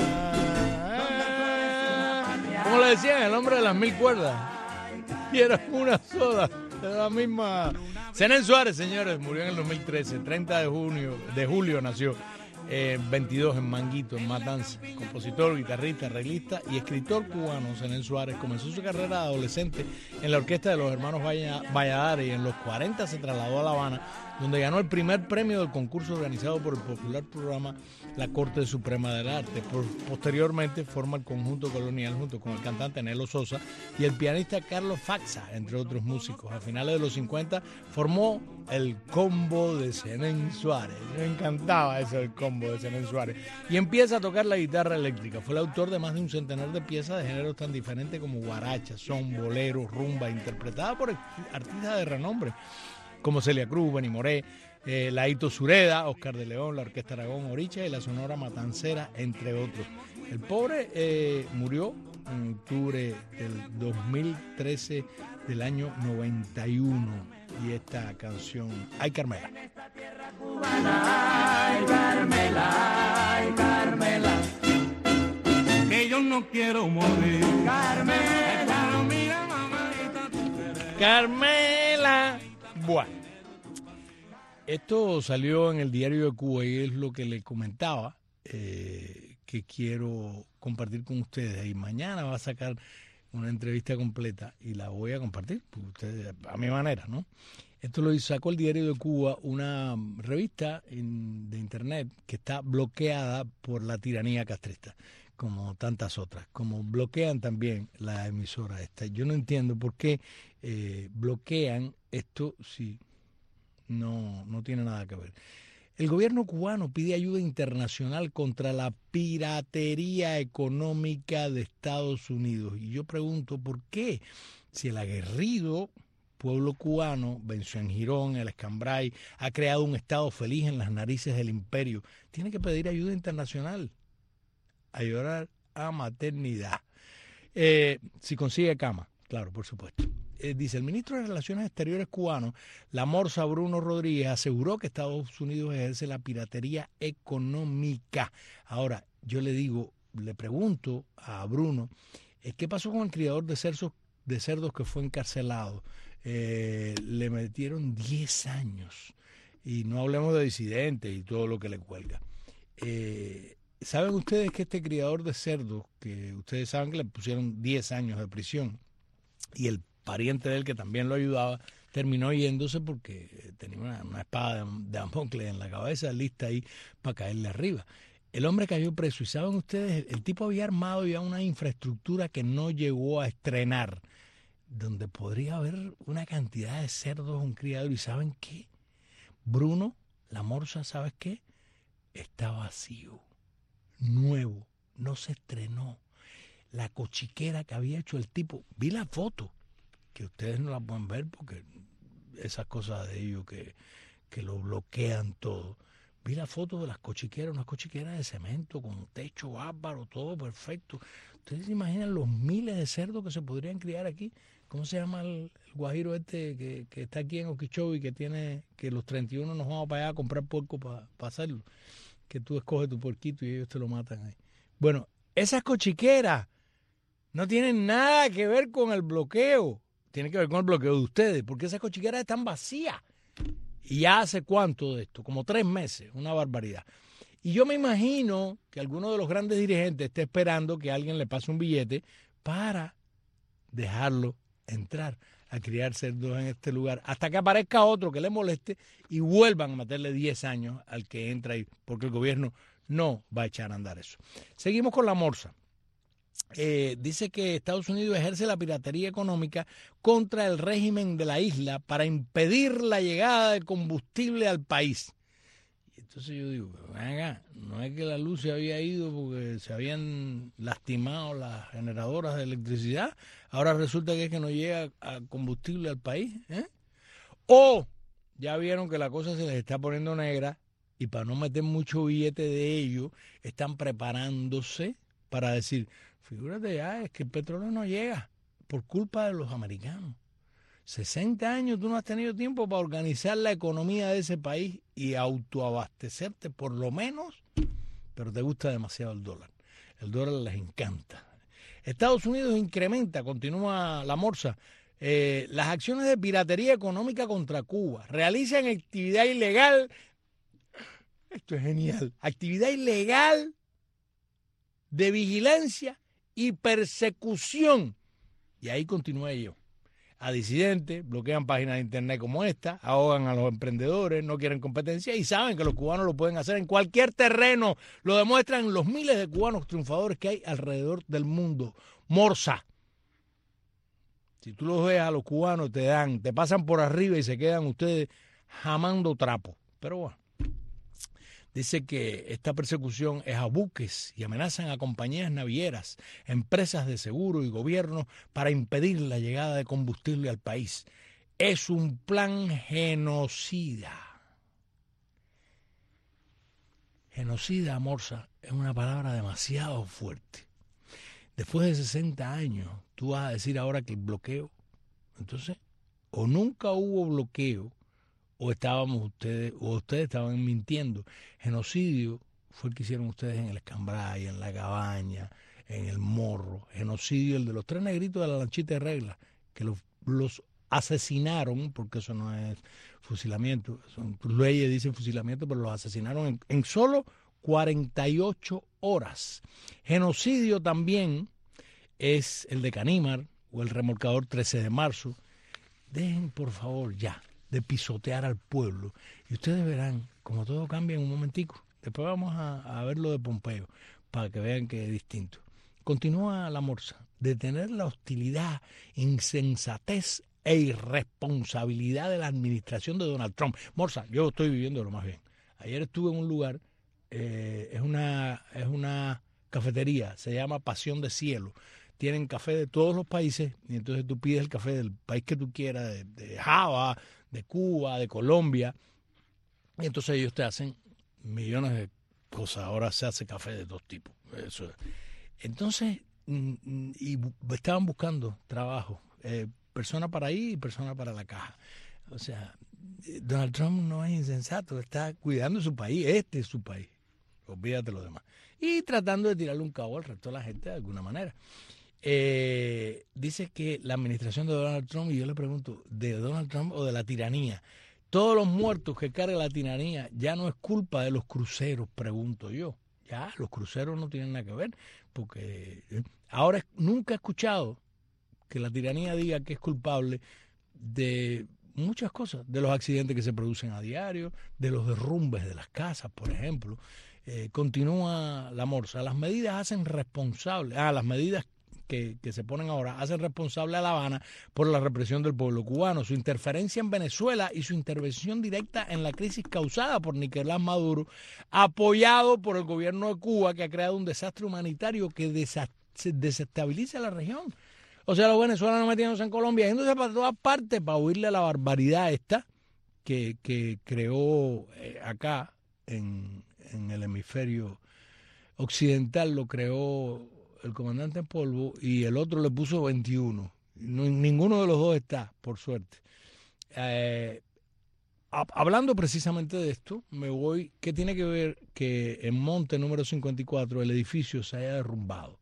Como le decían, el hombre de las mil cuerdas. Y era una sola, era la misma. Zenén Suárez, señores, murió en el dos mil trece, treinta de junio, de julio nació. Eh, veintidós en Manguito, en Matanza, compositor, guitarrista, arreglista y escritor cubano. Zenén Suárez comenzó su carrera de adolescente en la orquesta de los hermanos Valladares y en los cuarenta se trasladó a La Habana, donde ganó el primer premio del concurso organizado por el popular programa La Corte Suprema del Arte. Por, posteriormente forma el Conjunto Colonial junto con el cantante Nelo Sosa y el pianista Carlos Faxa, entre otros músicos. A finales de los cincuenta formó el combo de Zenén Suárez. Me encantaba eso del combo de Zenén Suárez. Y empieza a tocar la guitarra eléctrica. Fue el autor de más de un centenar de piezas de géneros tan diferentes como guaracha, son, bolero, rumba, interpretada por artistas de renombre como Celia Cruz, Benny Moré, eh, Laito Sureda, Oscar de León, la Orquesta Aragón Oricha y la Sonora Matancera, entre otros. El pobre eh, murió en octubre del dos mil trece del año noventa y uno. Y esta canción, Ay Carmela. Ay Carmela, ay Carmela, que yo no quiero morir. Carmela, mira mamadita, Carmela. Bueno, esto salió en el Diario de Cuba y es lo que le comentaba eh, que quiero compartir con ustedes. Y mañana va a sacar una entrevista completa y la voy a compartir pues, ustedes, a mi manera, ¿no? Esto lo sacó el Diario de Cuba, una revista in, de internet que está bloqueada por la tiranía castrista, como tantas otras, como bloquean también la emisora esta. Yo no entiendo por qué eh, bloquean esto si no, no tiene nada que ver. El gobierno cubano pide ayuda internacional contra la piratería económica de Estados Unidos. Y yo pregunto, ¿por qué? Si el aguerrido pueblo cubano venció en Girón, el Escambray, ha creado un estado feliz en las narices del imperio, tiene que pedir ayuda internacional. A llorar a maternidad. Eh, si consigue cama, claro, por supuesto. Eh, dice, el ministro de Relaciones Exteriores cubano, la Morsa Bruno Rodríguez, aseguró que Estados Unidos ejerce la piratería económica. Ahora, yo le digo, le pregunto a Bruno, eh, ¿qué pasó con el criador de cerdos, de cerdos que fue encarcelado? Eh, le metieron diez años. Y no hablemos de disidentes y todo lo que le cuelga. Eh... ¿Saben ustedes que este criador de cerdos, que ustedes saben que le pusieron diez años de prisión, y el pariente de él, que también lo ayudaba, terminó yéndose porque tenía una, una espada de, de Damocles en la cabeza, lista ahí para caerle arriba? El hombre cayó preso, y ¿saben ustedes? El tipo había armado ya una infraestructura que no llegó a estrenar, donde podría haber una cantidad de cerdos, un criador, y ¿saben qué? Bruno, la Morsa, ¿sabes qué? Está vacío. Nuevo, no se estrenó. La cochiquera que había hecho el tipo, vi la foto, que ustedes no la pueden ver porque esas cosas de ellos que, que lo bloquean todo. Vi la foto de las cochiqueras, unas cochiqueras de cemento con techo bárbaro, todo perfecto. Ustedes se imaginan los miles de cerdos que se podrían criar aquí. ¿Cómo se llama el, el guajiro este que, que está aquí en Okeechobee y que tiene que los treinta y uno nos vamos para allá a comprar puerco para pa hacerlo? Que tú escoges tu porquito y ellos te lo matan ahí. Bueno, esas cochiqueras no tienen nada que ver con el bloqueo. Tienen que ver con el bloqueo de ustedes, porque esas cochiqueras están vacías. Y ya hace cuánto de esto, como tres meses, una barbaridad. Y yo me imagino que alguno de los grandes dirigentes esté esperando que alguien le pase un billete para dejarlo entrar a criar cerdos en este lugar, hasta que aparezca otro que le moleste y vuelvan a meterle diez años al que entra ahí, porque el gobierno no va a echar a andar eso. Seguimos con la Morsa. Eh, dice que Estados Unidos ejerce la piratería económica contra el régimen de la isla para impedir la llegada de combustible al país. Entonces yo digo, venga, no es que la luz se había ido porque se habían lastimado las generadoras de electricidad, ahora resulta que es que no llega a combustible al país, ¿eh? O ya vieron que la cosa se les está poniendo negra y para no meter mucho billete de ellos, están preparándose para decir, figúrate ya, es que el petróleo no llega por culpa de los americanos. sesenta años tú no has tenido tiempo para organizar la economía de ese país y autoabastecerte por lo menos, pero te gusta demasiado el dólar. El dólar les encanta. Estados Unidos incrementa, continúa la morsa, eh, las acciones de piratería económica contra Cuba. Realizan actividad ilegal, esto es genial, actividad ilegal de vigilancia y persecución. Y ahí continúa ello. A disidentes, bloquean páginas de internet como esta, ahogan a los emprendedores, no quieren competencia y saben que los cubanos lo pueden hacer en cualquier terreno. Lo demuestran los miles de cubanos triunfadores que hay alrededor del mundo. Morsa. Si tú los ves a los cubanos, te dan, te pasan por arriba y se quedan ustedes jamando trapo. Pero bueno, dice que esta persecución es a buques y amenazan a compañías navieras, empresas de seguro y gobierno para impedir la llegada de combustible al país. Es un plan genocida. Genocida, Morsa, es una palabra demasiado fuerte. Después de sesenta años, tú vas a decir ahora que el bloqueo. Entonces, o nunca hubo bloqueo, o estábamos ustedes, o ustedes estaban mintiendo. Genocidio fue el que hicieron ustedes en el Escambray, en La Cabaña, en el Morro. Genocidio, el de los tres negritos de la lanchita de regla, que los, los asesinaron, porque eso no es fusilamiento, son leyes dicen fusilamiento, pero los asesinaron en, en solo cuarenta y ocho horas. Genocidio también es el de Canímar o el remolcador trece de marzo. Dejen, por favor, ya de pisotear al pueblo. Y ustedes verán como todo cambia en un momentico. Después vamos a, a ver lo de Pompeo, para que vean que es distinto. Continúa la morsa. Detener la hostilidad, insensatez e irresponsabilidad de la administración de Donald Trump. Morsa, yo estoy viviendo lo más bien. Ayer estuve en un lugar, eh, es una es una cafetería, se llama Pasión de Cielo. Tienen café de todos los países y entonces tú pides el café del país que tú quieras, de, de Java, de Cuba, de Colombia, y entonces ellos te hacen millones de cosas. Ahora se hace café de dos tipos. Eso. Entonces, y estaban buscando trabajo, eh, persona para ahí y persona para la caja. O sea, Donald Trump no es insensato, está cuidando su país, este es su país, olvídate lo demás, y tratando de tirarle un cabo al resto de la gente de alguna manera. Eh, dice que la administración de Donald Trump, y yo le pregunto, ¿de Donald Trump o de la tiranía? Todos los muertos que carga la tiranía ya no es culpa de los cruceros, pregunto yo. Ya, los cruceros no tienen nada que ver, porque eh, ahora nunca he escuchado que la tiranía diga que es culpable de muchas cosas, de los accidentes que se producen a diario, de los derrumbes de las casas, por ejemplo. Eh, continúa la morsa. Las medidas hacen responsable, ah, las medidas Que, que se ponen ahora, hacen responsable a La Habana por la represión del pueblo cubano, su interferencia en Venezuela y su intervención directa en la crisis causada por Nicolás Maduro, apoyado por el gobierno de Cuba, que ha creado un desastre humanitario que desa- desestabiliza la región. O sea, los venezolanos metiéndose en Colombia, yéndose para todas partes para huirle a la barbaridad esta que, que creó eh, acá en, en el hemisferio occidental, lo creó el comandante en polvo y el otro le puso veintiuno. No, ninguno de los dos está, por suerte. Eh, hablando precisamente de esto, me voy, ¿qué tiene que ver que en Monte número cincuenta y cuatro el edificio se haya derrumbado?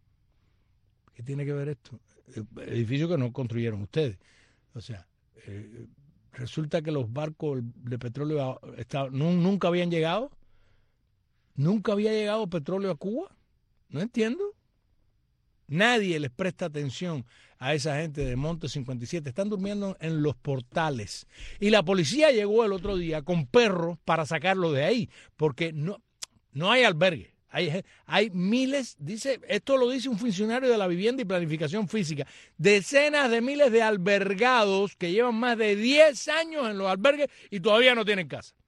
¿Qué tiene que ver esto? El edificio que no construyeron ustedes. O sea, eh, resulta que los barcos de petróleo está, no, nunca habían llegado. Nunca había llegado petróleo a Cuba. No entiendo. Nadie les presta atención a esa gente de Monte cincuenta y siete. Están durmiendo en los portales. Y la policía llegó el otro día con perros para sacarlo de ahí, porque no, no hay albergue. Hay, hay miles, dice, esto lo dice un funcionario de la vivienda y planificación física, decenas de miles de albergados que llevan más de diez años en los albergues y todavía no tienen casa.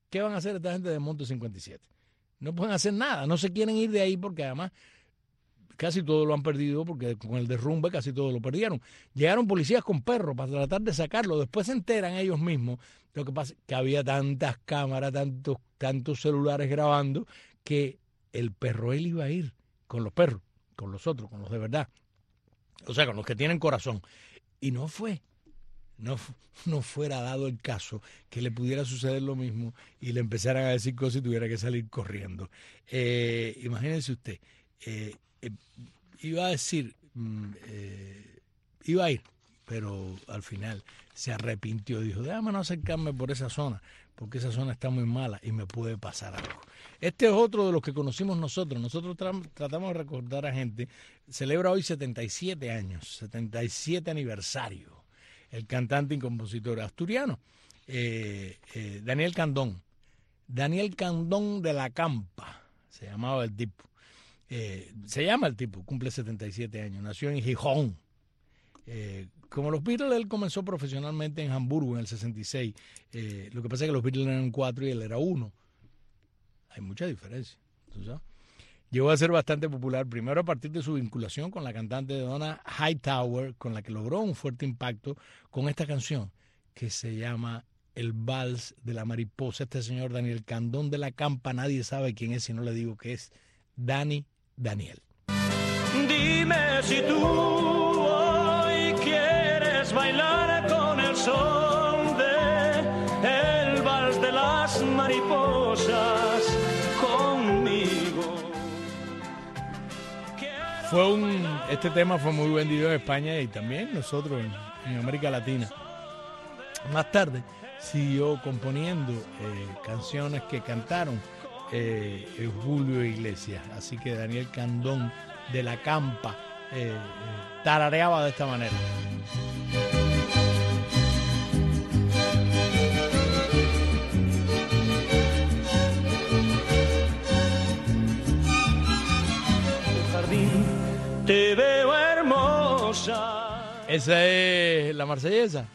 ¿qué van a hacer esta gente de Monte cincuenta y siete? No pueden hacer nada, no se quieren ir de ahí porque además casi todo lo han perdido, porque con el derrumbe casi todo lo perdieron. Llegaron policías con perros para tratar de sacarlo, después se enteran ellos mismos. Lo que pasa es que había tantas cámaras, tantos, tantos celulares grabando, que el perro él iba a ir con los perros, con los otros, con los de verdad. O sea, con los que tienen corazón. Y no fue. No, no fuera dado el caso que le pudiera suceder lo mismo y le empezaran a decir cosas y tuviera que salir corriendo. Eh, imagínense usted, eh, eh, iba a decir, eh, iba a ir, pero al final se arrepintió, dijo, déjame no acercarme por esa zona, porque esa zona está muy mala y me puede pasar algo. Este es otro de los que conocimos nosotros. Nosotros tra- tratamos de recordar a gente. Celebra hoy setenta y siete años, setenta y siete aniversario. El cantante y compositor asturiano, eh, eh, Daniel Candón. Daniel Candón de la Campa, se llamaba el tipo. Eh, se llama el tipo, cumple setenta y siete años, nació en Gijón. Eh, como los Beatles, él comenzó profesionalmente en Hamburgo en el sesenta y seis. Eh, lo que pasa es que los Beatles eran cuatro y él era uno. Hay mucha diferencia, ¿tú sabes? Llegó a ser bastante popular, primero a partir de su vinculación con la cantante Donna Hightower, con la que logró un fuerte impacto con esta canción que se llama El Vals de la Mariposa. Este señor Daniel Candón de la Campa, nadie sabe quién es si no le digo que es Dani Daniel. Dime si tú hoy quieres bailar con el son de el vals de las mariposas conmigo. Fue un, este tema fue muy vendido en España y también nosotros en, en América Latina. Más tarde siguió componiendo eh, canciones que cantaron eh, Julio Iglesias. Así que Daniel Candón de la Campa eh, eh, tarareaba de esta manera. Te veo hermosa. Esa es la marsellesa.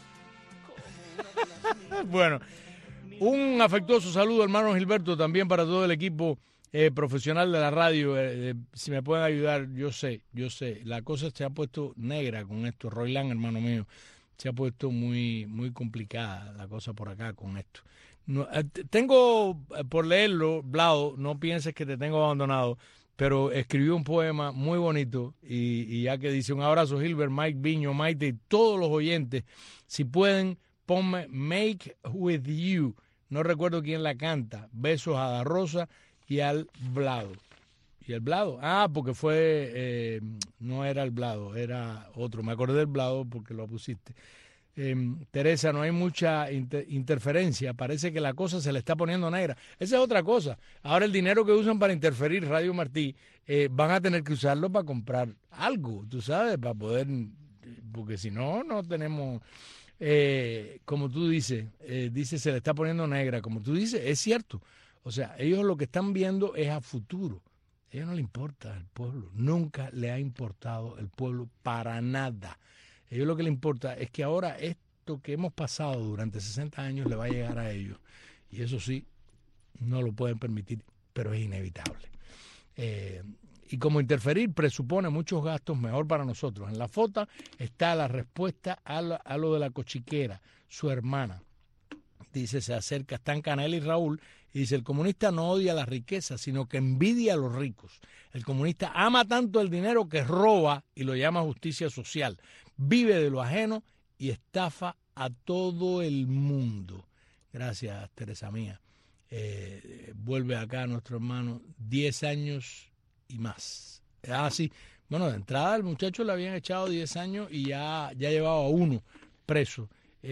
Bueno, un afectuoso saludo, hermano Gilberto, también para todo el equipo eh, profesional de la radio. Eh, eh, si me pueden ayudar, yo sé, yo sé. La cosa se ha puesto negra con esto. Roylán, hermano mío, se ha puesto muy, muy complicada la cosa por acá con esto. No, eh, tengo, eh, por leerlo, Blado, no pienses que te tengo abandonado, pero escribió un poema muy bonito y, y ya que dice un abrazo Gilbert, Mike Viño, Maite y todos los oyentes, si pueden ponme Make With You, no recuerdo quién la canta, besos a Da Rosa y al Blado. ¿Y el Blado? Ah, porque fue, eh, no era el Blado, era otro, me acordé del Blado porque lo pusiste. Eh, Teresa, no hay mucha inter- interferencia, parece que la cosa se le está poniendo negra. Esa es otra cosa. Ahora el dinero que usan para interferir Radio Martí, eh, van a tener que usarlo para comprar algo, tú sabes, para poder, porque si no, no tenemos, eh, como tú dices, eh, dice se le está poniendo negra, como tú dices, es cierto. O sea, ellos lo que están viendo es a futuro. A ellos no les importa el pueblo, nunca le ha importado el pueblo para nada. A ellos lo que les importa es que ahora esto que hemos pasado durante sesenta años le va a llegar a ellos. Y eso sí, no lo pueden permitir, pero es inevitable. Eh, y como interferir presupone muchos gastos, mejor para nosotros. En la foto está la respuesta a, la, a lo de la cochiquera, su hermana. Dice, se acerca, están Canela y Raúl, y dice, el comunista no odia la riqueza, sino que envidia a los ricos. El comunista ama tanto el dinero que roba y lo llama justicia social. Vive de lo ajeno y estafa a todo el mundo. Gracias, Teresa mía. Eh, vuelve acá nuestro hermano, diez años y más. Ah, sí. Bueno, de entrada el muchacho le habían echado diez años y ya, ya llevaba uno preso.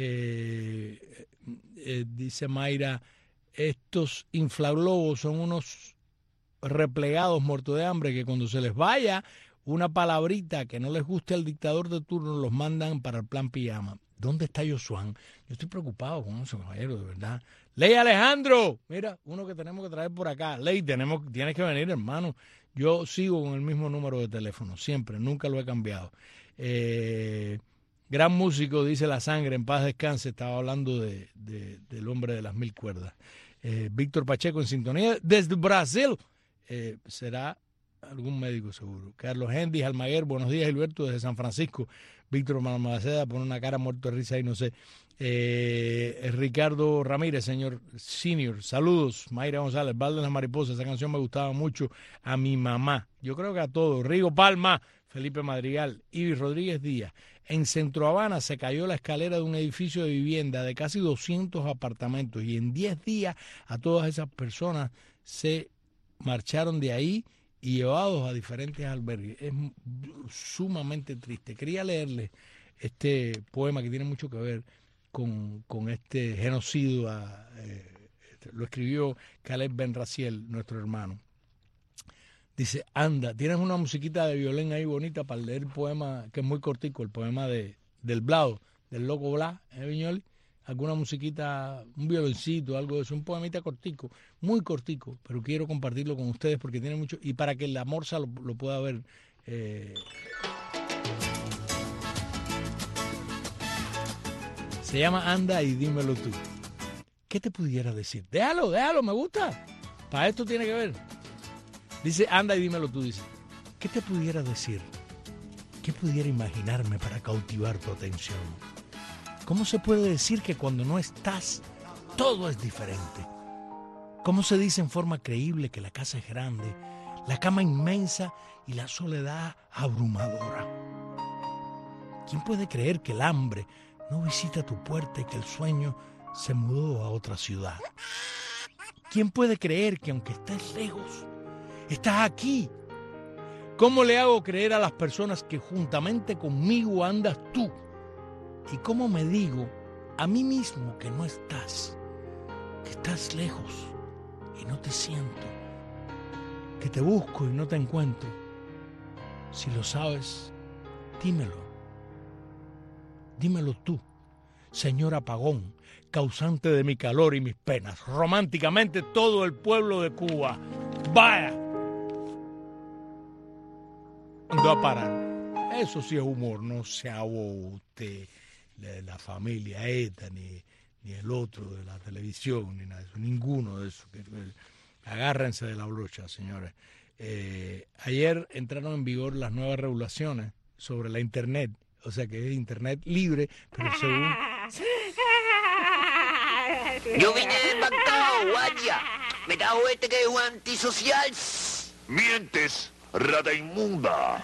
Eh, eh, dice Mayra, estos inflaglobos son unos replegados muertos de hambre que cuando se les vaya una palabrita que no les guste al dictador de turno los mandan para el plan pijama. ¿Dónde está Josuán? Yo estoy preocupado con esos caballeros, de verdad. Ley Alejandro, mira, uno que tenemos que traer por acá. Ley, tenemos, tienes que venir, hermano. Yo sigo con el mismo número de teléfono, siempre, nunca lo he cambiado. Eh, gran músico, dice La Sangre, en paz descanse, estaba hablando de, de, del hombre de las mil cuerdas. Eh, Víctor Pacheco en sintonía desde Brasil. Eh, será algún médico seguro. Carlos Hendis Almaguer, buenos días, Gilberto, desde San Francisco. Víctor Malmaceda pone una cara muerto de risa y no sé. Eh, Ricardo Ramírez, señor senior, saludos. Mayra González, Val de las Mariposas, esa canción me gustaba mucho a mi mamá. Yo creo que a todos. Rigo Palma, Felipe Madrigal, Ibi Rodríguez Díaz. En Centro Habana se cayó la escalera de un edificio de vivienda de casi doscientos apartamentos y en diez días a todas esas personas se marcharon de ahí y llevados a diferentes albergues. Es sumamente triste. Quería leerle este poema que tiene mucho que ver con, con este genocidio. A, eh, lo escribió Caleb Ben Raciel, nuestro hermano. Dice, anda, tienes una musiquita de violín ahí bonita para leer el poema, que es muy cortico, el poema de del Blado, del Loco Blas, ¿eh, Viñoli? Alguna musiquita, un violoncito, algo de eso, un poemita cortico, muy cortico, pero quiero compartirlo con ustedes porque tiene mucho, y para que la morsa lo, lo pueda ver. Eh, se llama Anda y dímelo tú. ¿Qué te pudiera decir? Déjalo, déjalo, me gusta. Para esto tiene que ver. Dice, anda y dímelo tú, dice. ¿Qué te pudiera decir? ¿Qué pudiera imaginarme para cautivar tu atención? ¿Cómo se puede decir que cuando no estás, todo es diferente? ¿Cómo se dice en forma creíble que la casa es grande, la cama inmensa y la soledad abrumadora? ¿Quién puede creer que el hambre no visita tu puerta y que el sueño se mudó a otra ciudad? ¿Quién puede creer que aunque estés lejos, estás aquí? ¿Cómo le hago creer a las personas que juntamente conmigo andas tú? ¿Y cómo me digo a mí mismo que no estás, que estás lejos y no te siento, que te busco y no te encuentro? Si lo sabes, dímelo. Dímelo tú, señor apagón, causante de mi calor y mis penas. Románticamente todo el pueblo de Cuba. ¡Vaya! ¿Dónde va a parar? Eso sí es humor, no se abogue usted. De la familia esta, ni, ni el otro de la televisión, ni nada de eso, ninguno de esos. Agárrense de la brocha, señores. Eh, ayer entraron en vigor las nuevas regulaciones sobre la Internet, o sea que es Internet libre, pero según... Yo vine desbancado, guaya. Me da este que es un antisocial. Mientes, rata inmunda.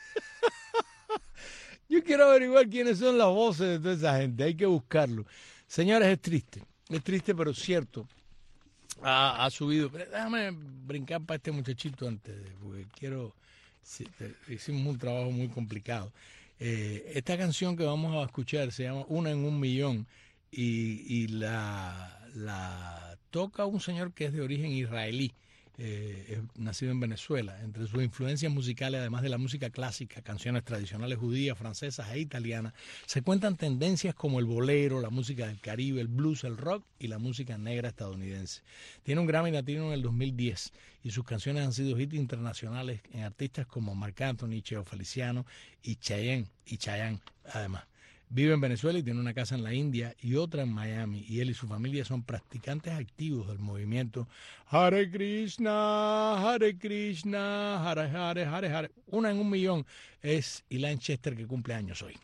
Yo quiero averiguar quiénes son las voces de toda esa gente. Hay que buscarlo. Señores, es triste. Es triste, pero cierto. Ha, ha subido. Pero déjame brincar para este muchachito antes, de, porque quiero... Hicimos un trabajo muy complicado. Eh, esta canción que vamos a escuchar se llama Una en un millón y, y la, la toca un señor que es de origen israelí. Eh, es nacido en Venezuela. Entre sus influencias musicales, además de la música clásica, canciones tradicionales judías, francesas e italianas, se cuentan tendencias como el bolero, la música del Caribe, el blues, el rock y la música negra estadounidense. Tiene un Grammy Latino en el dos mil diez y sus canciones han sido hits internacionales en artistas como Marc Anthony, Cheo Feliciano y Chayanne, y Chayanne además. Vive en Venezuela y tiene una casa en la India y otra en Miami. Y él y su familia son practicantes activos del movimiento Hare Krishna, Hare Krishna, Hare Hare, Hare Hare. Una en un millón es Ilan Chester, que cumple años hoy.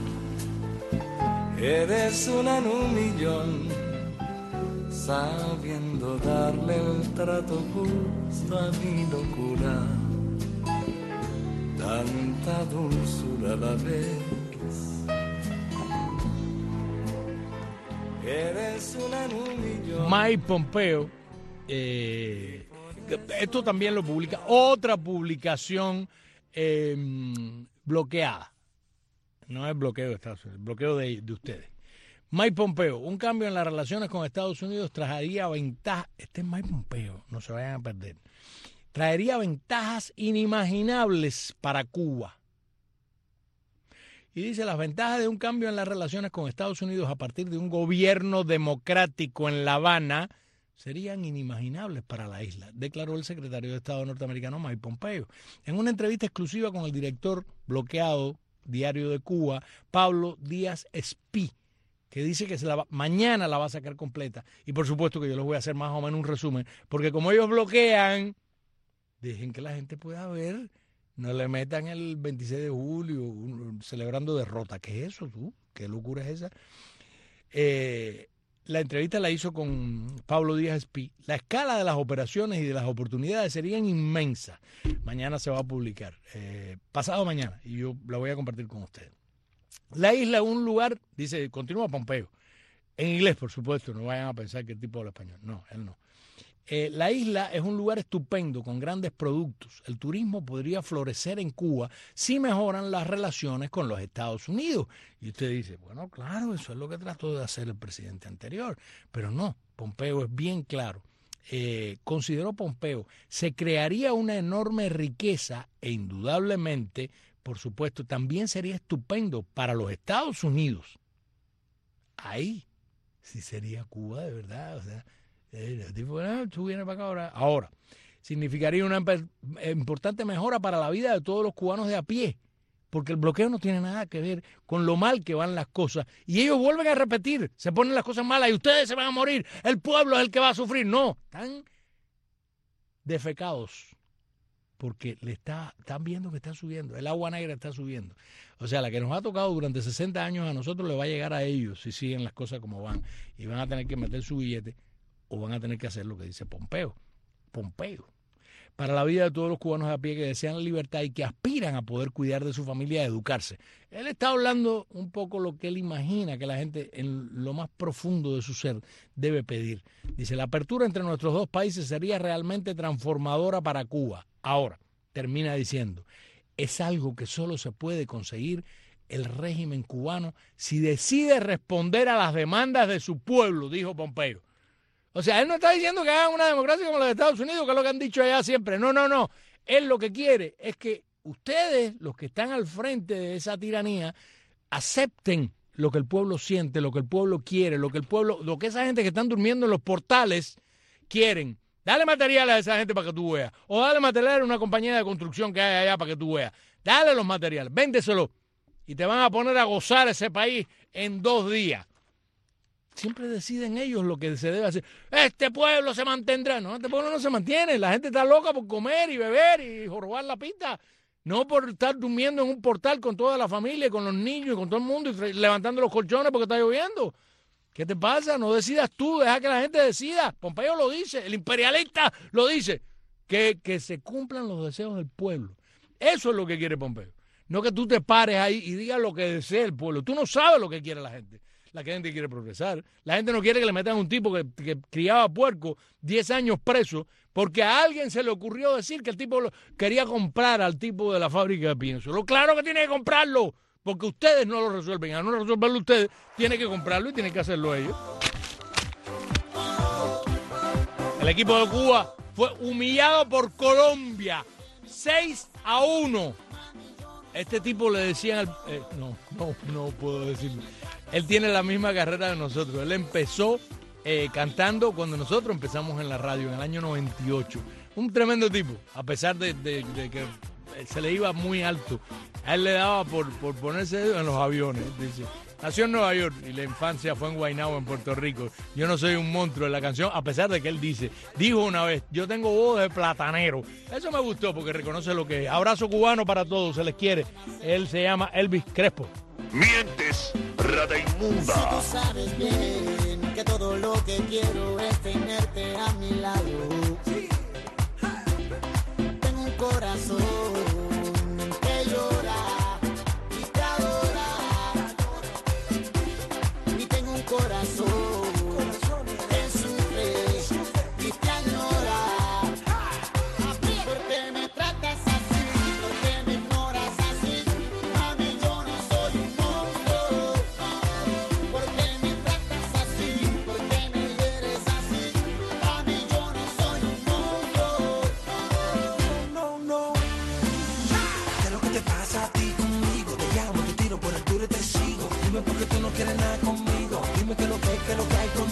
Eres una en un millón, sabiendo darle el trato justo a mi locura. Tanta dulzura a la vez. Eres una en un millón. Mike Pompeo, eh, esto también lo publica, otra publicación eh, bloqueada. No es bloqueo de Estados Unidos, es bloqueo de, de ustedes. Mike Pompeo, un cambio en las relaciones con Estados Unidos traería ventajas. Este es Mike Pompeo, no se vayan a perder. Traería ventajas inimaginables para Cuba. Y dice, las ventajas de un cambio en las relaciones con Estados Unidos a partir de un gobierno democrático en La Habana serían inimaginables para la isla, declaró el secretario de Estado norteamericano Mike Pompeo. En una entrevista exclusiva con el director bloqueado Diario de Cuba, Pablo Díaz Espí, que dice que se la va, mañana la va a sacar completa. Y por supuesto que yo les voy a hacer más o menos un resumen, porque como ellos bloquean, dejen que la gente pueda ver, no le metan el veintiséis de julio un, celebrando derrota. ¿Qué es eso tú? ¿Qué locura es esa? Eh, la entrevista la hizo con Pablo Díaz Espí. La escala de las operaciones y de las oportunidades serían inmensas. Mañana se va a publicar, eh, pasado mañana, y yo la voy a compartir con ustedes. La isla es un lugar, dice, continúa Pompeo, en inglés, por supuesto, no vayan a pensar que el tipo habla español. No, él no. Eh, la isla es un lugar estupendo, con grandes productos. El turismo podría florecer en Cuba si mejoran las relaciones con los Estados Unidos. Y usted dice, bueno, claro, eso es lo que trató de hacer el presidente anterior. Pero no, Pompeo es bien claro. Eh, consideró Pompeo, se crearía una enorme riqueza e indudablemente, por supuesto, también sería estupendo para los Estados Unidos. Ahí sí sería Cuba de verdad, o sea, el tipo, ah, tú vienes para acá ahora. Ahora, significaría una importante mejora para la vida de todos los cubanos de a pie, porque el bloqueo no tiene nada que ver con lo mal que van las cosas. Y ellos vuelven a repetir, se ponen las cosas malas y ustedes se van a morir, el pueblo es el que va a sufrir. No, están defecados, porque le está, están viendo que está subiendo, el agua negra está subiendo. O sea, la que nos ha tocado durante sesenta años a nosotros le va a llegar a ellos si siguen las cosas como van. Y van a tener que meter su billete o van a tener que hacer lo que dice Pompeo. Pompeo. Para la vida de todos los cubanos de a pie que desean la libertad y que aspiran a poder cuidar de su familia y educarse. Él está hablando un poco lo que él imagina que la gente en lo más profundo de su ser debe pedir. Dice, la apertura entre nuestros dos países sería realmente transformadora para Cuba. Ahora, termina diciendo, es algo que solo se puede conseguir el régimen cubano si decide responder a las demandas de su pueblo, dijo Pompeo. O sea, él no está diciendo que hagan una democracia como la de Estados Unidos, que es lo que han dicho allá siempre. No, no, no. Él lo que quiere es que ustedes, los que están al frente de esa tiranía, acepten lo que el pueblo siente, lo que el pueblo quiere, lo que el pueblo, lo que esa gente que están durmiendo en los portales quieren. Dale materiales a esa gente para que tú veas. O dale materiales a una compañía de construcción que hay allá para que tú veas. Dale los materiales, véndeselo. Y te van a poner a gozar ese país en dos días. Siempre deciden ellos lo que se debe hacer. Este pueblo se mantendrá. No, este pueblo no se mantiene. La gente está loca por comer y beber y jorobar la pista. No por estar durmiendo en un portal con toda la familia, con los niños y con todo el mundo y levantando los colchones porque está lloviendo. ¿Qué te pasa? No decidas tú, deja que la gente decida. Pompeo lo dice, el imperialista lo dice. Que, que se cumplan los deseos del pueblo. Eso es lo que quiere Pompeo. No que tú te pares ahí y digas lo que desea el pueblo. Tú no sabes lo que quiere la gente. La gente quiere progresar. La gente no quiere que le metan a un tipo que, que criaba puerco diez años preso porque a alguien se le ocurrió decir que el tipo lo, quería comprar al tipo de la fábrica de pienso. Lo claro que tiene que comprarlo porque ustedes no lo resuelven. A no resolverlo ustedes, tiene que comprarlo y tienen que hacerlo ellos. El equipo de Cuba fue humillado por Colombia seis a uno. Este tipo le decían al, eh, no, no, no puedo decirlo. Él tiene la misma carrera de nosotros. Él empezó eh, cantando cuando nosotros empezamos en la radio en el año noventa y ocho. Un tremendo tipo, a pesar de, de, de que se le iba muy alto. A él le daba por, por ponerse en los aviones. Dice, nació en Nueva York y la infancia fue en Guaynabo, en Puerto Rico. Yo no soy un monstruo en la canción, a pesar de que él dice, dijo una vez, yo tengo voz de platanero. Eso me gustó porque reconoce lo que es. Abrazo cubano para todos, se les quiere. Él se llama Elvis Crespo. Mientes, rata inmunda. Si tú sabes bien que todo lo que quiero es tenerte a mi lado. Tengo un corazón que llora y te adora. Y tengo un corazón que sufre y te añora. ¿Por qué me tratas así? ¿Por qué me ignoras así? Mami, yo no soy un monstruo. ¿Por qué me tratas así? ¿Por qué me hieres así? Mami, yo no soy un monstruo. No, no, no. ¿Qué es lo que te pasa a ti conmigo? Te llamo, te tiro por el duro y te sigo. Dime por qué tú no quieres nada conmigo. Dime qué es lo que, qué es lo que hay conmigo.